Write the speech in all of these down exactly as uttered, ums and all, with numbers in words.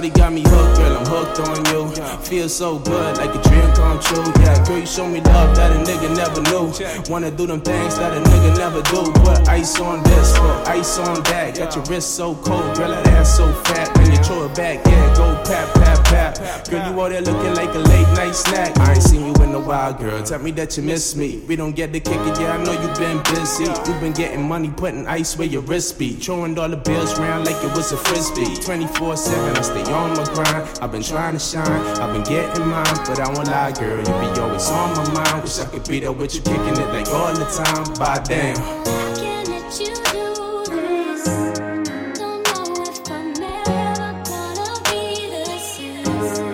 shawty got me hooked, girl, I'm hooked on you. Feel so good, like a dream come true. Yeah, girl, you show me love that a nigga never knew. Wanna do them things that a nigga never do. Put ice on this, put ice on that. Got your wrist so cold, girl, that ass so fat. When you throw it back, yeah, go pap, pap, pap. Girl, you out there looking like a late night snack. I ain't seen you in a while, girl, tell me that you miss me. We don't get to kick it, yeah, I know you been busy. You been getting money, putting ice where your wrist be. Throwing all the bills round like it was a frisbee. twenty-four seven, I stay on my grind. I've been trying to shine, I've been getting mine. But I won't lie, girl, you be always on my mind. Wish I could be there with you, kicking it like all the time. By damn. I can't let you do this. Don't know if I'm ever gonna be the same.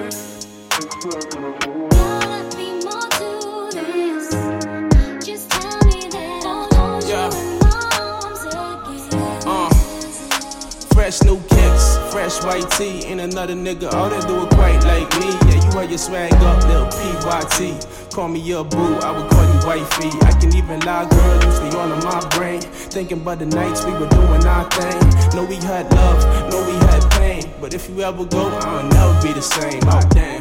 Gotta be more to this. Just tell me that I'll hold you in my arms again. Uh, fresh new kicks, fresh white tee. Ain't another nigga out there do it quite like me. Yeah, you had your swag up, little P Y T. Call me your boo, I would call you wifey. I can even lie, girl, you stay all in my brain. Thinking about the nights we were doing our thing. Know we had love, know we had pain. But if you ever go, I'll never be the same. Oh damn.